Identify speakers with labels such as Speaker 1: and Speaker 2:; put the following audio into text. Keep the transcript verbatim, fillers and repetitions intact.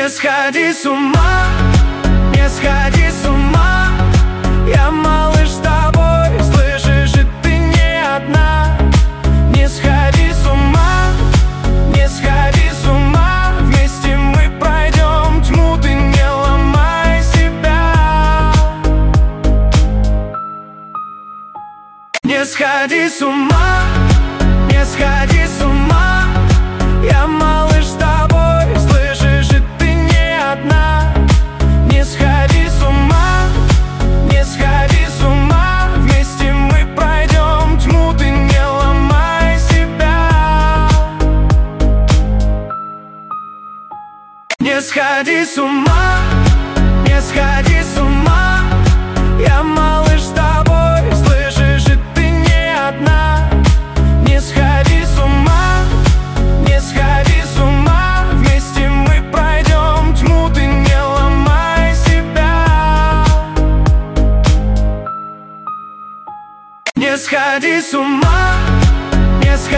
Speaker 1: Не сходи с ума, не сходи с ума. Я, малыш, с тобой, слышишь, и ты не одна. Не сходи с ума, не сходи с ума. Вместе мы пройдем тьму, ты не ломай себя. Не сходи с ума, не сходи с ума. Я, малыш, с тобой, слышишь, и ты не одна. Не сходи с ума, не сходи с ума. Вместе мы пройдем тьму, ты не ломай себя. Не сходи с ума, не сходи с ума. Я, малыш, с тобой, слышишь, и ты не одна. Не сходи с ума, не сходи с ума. Вместе мы пройдем тьму, ты не ломай себя. Не сходи с ума.